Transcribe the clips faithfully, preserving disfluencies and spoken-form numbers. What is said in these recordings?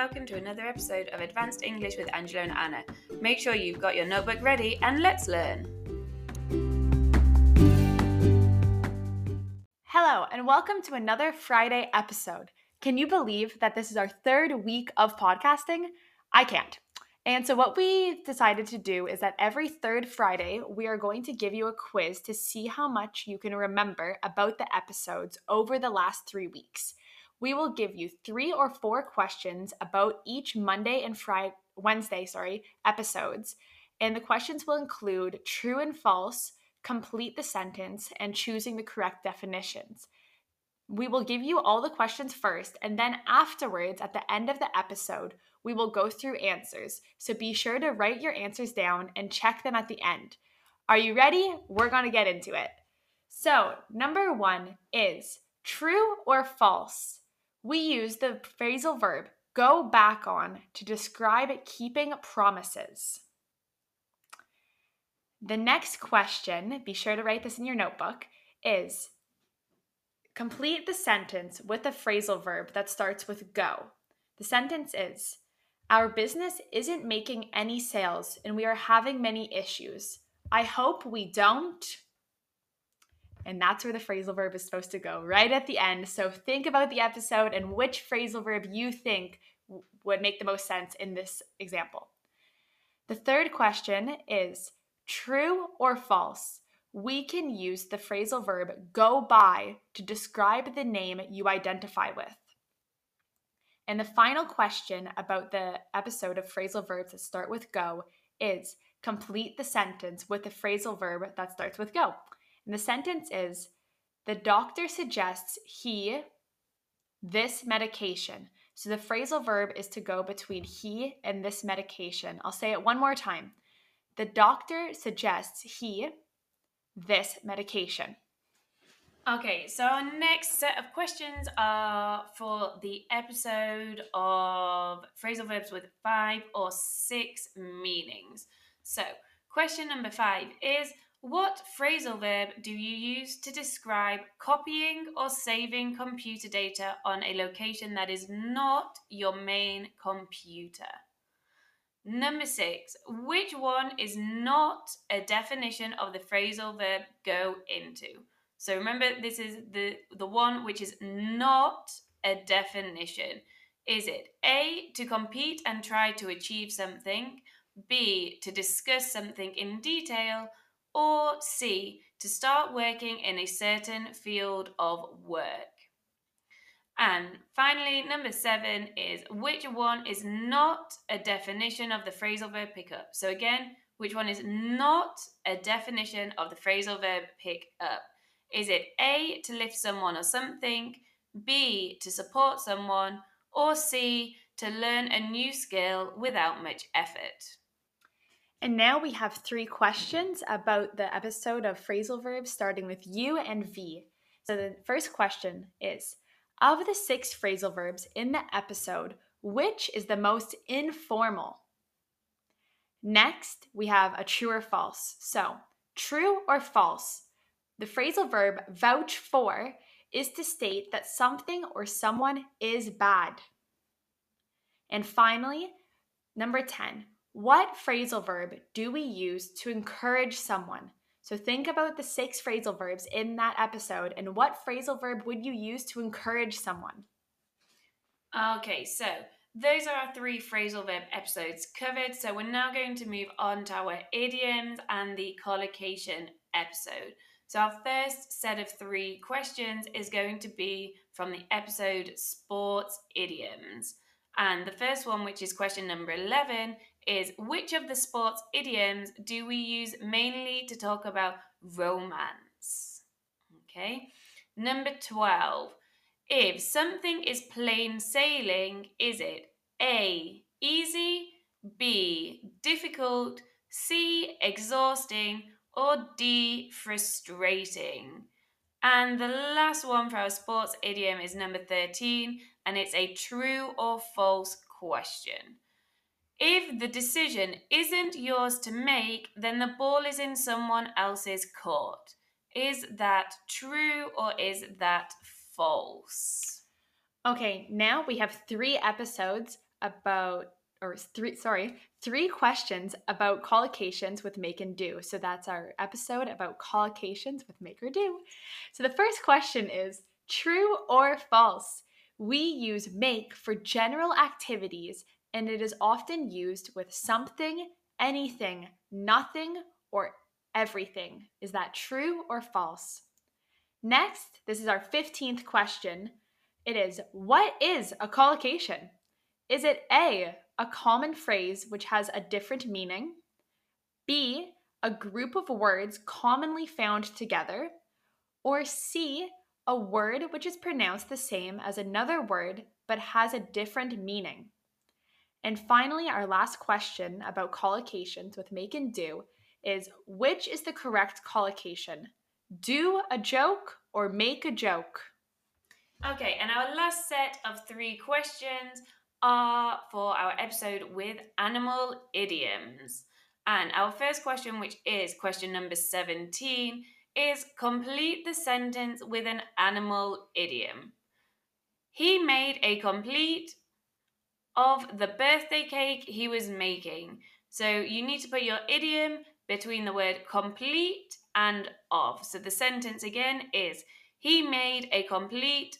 welcome to another episode of Advanced English with Angela and Anna. Make sure you've got your notebook ready and let's learn. Hello, and welcome to another Friday episode. Can you believe that this is our third week of podcasting? I can't. And so what we decided to do is that every third Friday, we are going to give you a quiz to see how much you can remember about the episodes over the last three weeks. We will give you three or four questions about each Monday and Friday, Wednesday, sorry, episodes. And the questions will include true and false, complete the sentence, and choosing the correct definitions. We will give you all the questions first, and then afterwards, at the end of the episode, we will go through answers. So be sure to write your answers down and check them at the end. Are you ready? We're going to get into it. So, number one is true or false. We use the phrasal verb go back on to describe keeping promises. The next question, be sure to write this in your notebook, is complete the sentence with a phrasal verb that starts with go. The sentence is, our business isn't making any sales and we are having many issues. I hope we don't. And that's where the phrasal verb is supposed to go, right at the end. So think about the episode and which phrasal verb you think w- would make the most sense in this example. The third question is true or false. We can use the phrasal verb go by to describe the name you identify with. And the final question about the episode of phrasal verbs that start with go is complete the sentence with the phrasal verb that starts with go. And the sentence is, the doctor suggests he, this medication. So the phrasal verb is to go between he and this medication. I'll say it one more time. The doctor suggests he, this medication. Okay, so our next set of questions are for the episode of phrasal verbs with five or six meanings. So, question number five is, what phrasal verb do you use to describe copying or saving computer data on a location that is not your main computer? Number six, which one is not a definition of the phrasal verb go into? So remember, this is the, the one which is not a definition. Is it A, to compete and try to achieve something, B, to discuss something in detail, or C, to start working in a certain field of work? And finally, number seven is which one is not a definition of the phrasal verb pick up? So again, which one is not a definition of the phrasal verb pick up? Is it A, to lift someone or something, B, to support someone, or C, to learn a new skill without much effort? And now we have three questions about the episode of phrasal verbs starting with U and V. So the first question is, of the six phrasal verbs in the episode, which is the most informal? Next, we have a true or false. So, true or false? The phrasal verb vouch for is to state that something or someone is bad. And finally, number ten, what phrasal verb do we use to encourage someone? So think about the six phrasal verbs in that episode and what phrasal verb would you use to encourage someone? Okay, so those are our three phrasal verb episodes covered. So we're now going to move on to our idioms and the collocation episode. So our first set of three questions is going to be from the episode Sports Idioms. And the first one, which is question number eleven, is which of the sports idioms do we use mainly to talk about romance? Okay. Number twelve, if something is plain sailing, is it A, easy, B, difficult, C, exhausting, or D, frustrating? And the last one for our sports idiom is number thirteen, and it's a true or false question. If the decision isn't yours to make, then the ball is in someone else's court. Is that true or is that false? Okay, now we have three episodes about, or three, sorry, three questions about collocations with make and do. So that's our episode about collocations with make or do. So the first question is true or false? We use make for general activities, and it is often used with something, anything, nothing, or everything. Is that true or false? Next, this is our fifteenth question. It is, what is a collocation? Is it A, a common phrase which has a different meaning? B, a group of words commonly found together? Or C, a word which is pronounced the same as another word but has a different meaning? And finally, our last question about collocations with make and do is, which is the correct collocation? Do a joke or make a joke? Okay, and our last set of three questions are for our episode with animal idioms. And our first question, which is question number seventeen, is complete the sentence with an animal idiom. He made a complete of the birthday cake he was making. So you need to put your idiom between the word complete and of. So the sentence again is, he made a complete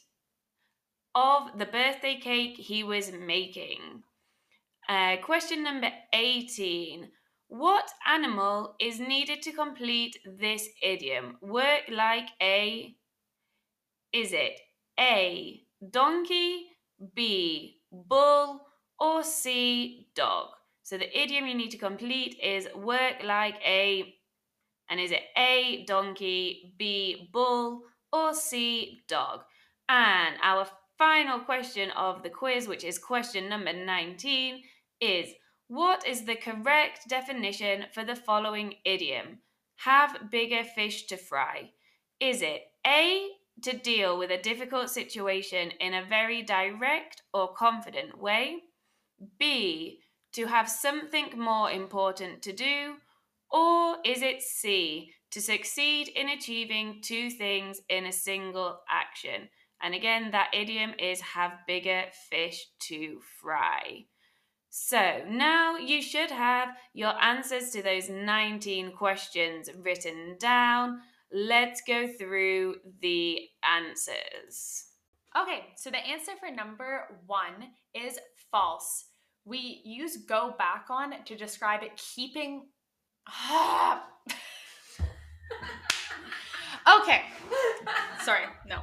of the birthday cake he was making. Uh, question number eighteen. What animal is needed to complete this idiom? Work like a. Is it A, donkey, B, bull, or C, dog? So the idiom you need to complete is work like a. And is it A, donkey, B, bull, or C, dog? And our final question of the quiz, which is question number nineteen, is what is the correct definition for the following idiom? Have bigger fish to fry. Is it A, to deal with a difficult situation in a very direct or confident way? B, to have something more important to do? Or is it C, to succeed in achieving two things in a single action? And again, that idiom is have bigger fish to fry. So now you should have your answers to those nineteen questions written down. Let's go through the answers. Okay, so the answer for number one is false. We use go back on to describe it keeping. Okay, sorry, no.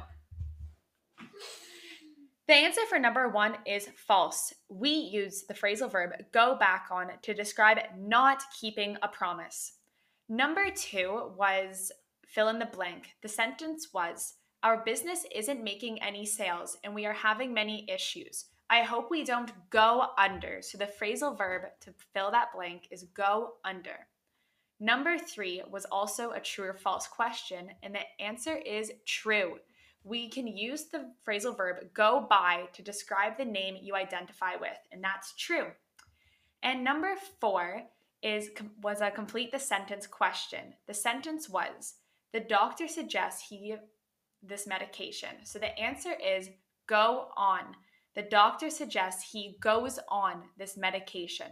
The answer for number one is false. We use the phrasal verb go back on to describe not keeping a promise. Number two was fill in the blank. The sentence was, our business isn't making any sales and we are having many issues. I hope we don't go under. So the phrasal verb to fill that blank is go under. Number three was also a true or false question, and the answer is true. We can use the phrasal verb go by to describe the name you identify with, and that's true. And number four is was a complete the sentence question. The sentence was, the doctor suggests he give this medication. So the answer is go on. The doctor suggests he goes on this medication.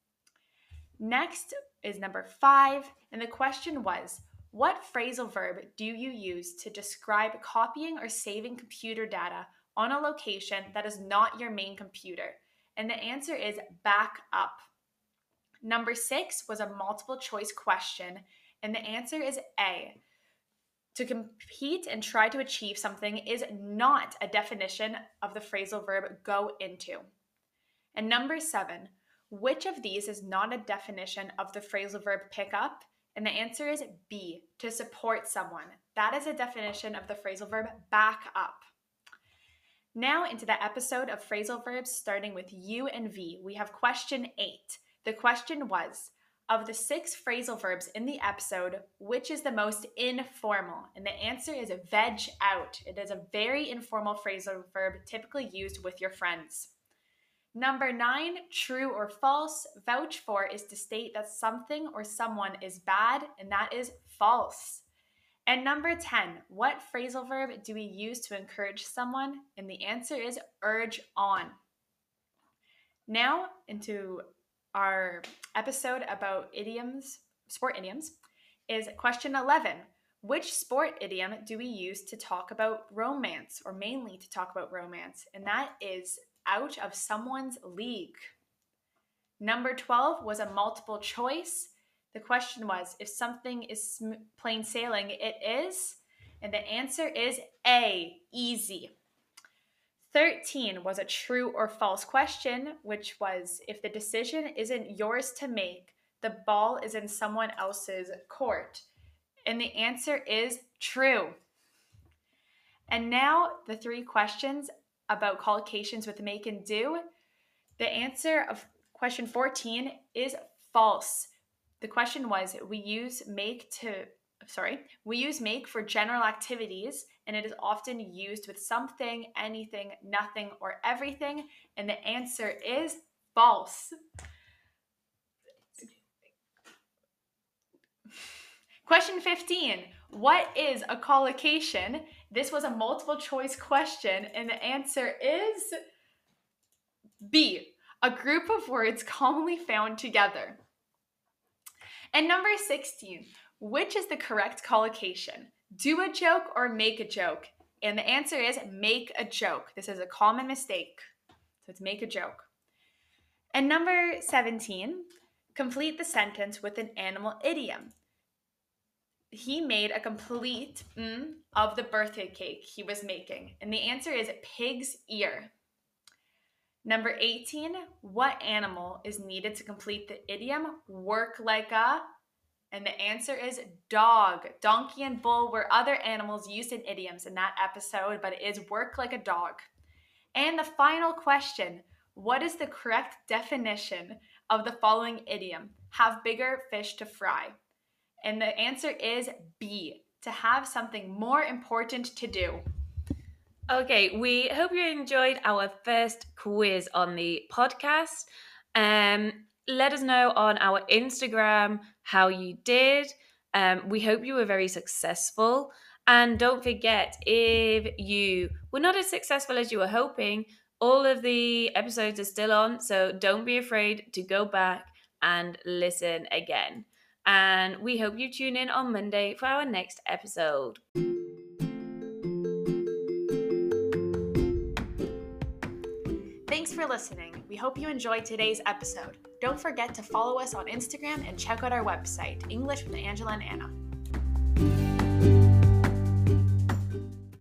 Next is number five, and the question was, what phrasal verb do you use to describe copying or saving computer data on a location that is not your main computer? And the answer is back up. Number six was a multiple choice question, and the answer is A. To compete and try to achieve something is not a definition of the phrasal verb go into. And number seven, which of these is not a definition of the phrasal verb pick up? And the answer is B, to support someone. That is a definition of the phrasal verb back up. Now into the episode of phrasal verbs starting with U and V. We have question eight. The question was, of the six phrasal verbs in the episode, which is the most informal? And the answer is veg out. It is a very informal phrasal verb typically used with your friends. Number nine, true or false, vouch for is to state that something or someone is bad, and that is false. And number ten, what phrasal verb do we use to encourage someone? And the answer is urge on. Now into our episode about idioms, sport idioms, is question eleven. Which sport idiom do we use to talk about romance, or mainly to talk about romance? And that is out of someone's league. Number twelve was a multiple choice. The question was, if something is sm- plain sailing, it is. And the answer is A, easy. thirteen was a true or false question, which was, if the decision isn't yours to make, the ball is in someone else's court. And the answer is true. And now the three questions about collocations with make and do. The answer of question fourteen is false. The question was, we use make to, sorry, we use make for general activities, and it is often used with something, anything, nothing, or everything. And the answer is false. Question fifteen, what is a collocation? This was a multiple choice question, and the answer is B, a group of words commonly found together. And number sixteen, which is the correct collocation? Do a joke or make a joke? And the answer is make a joke. This is a common mistake. So it's make a joke. And number seventeen, complete the sentence with an animal idiom. He made a complete mm, of the birthday cake he was making. And the answer is pig's ear. Number eighteen, what animal is needed to complete the idiom work like a? And the answer is dog. Donkey and bull were other animals used in idioms in that episode, but it is work like a dog. And the final question, what is the correct definition of the following idiom? Have bigger fish to fry. And the answer is B, to have something more important to do. Okay, we hope you enjoyed our first quiz on the podcast. Um, let us know on our Instagram how you did. Um, we hope you were very successful. And don't forget, if you were not as successful as you were hoping, all of the episodes are still on. So don't be afraid to go back and listen again. And we hope you tune in on Monday for our next episode. Thanks for listening. We hope you enjoyed today's episode. Don't forget to follow us on Instagram and check out our website, English with Angela and Anna.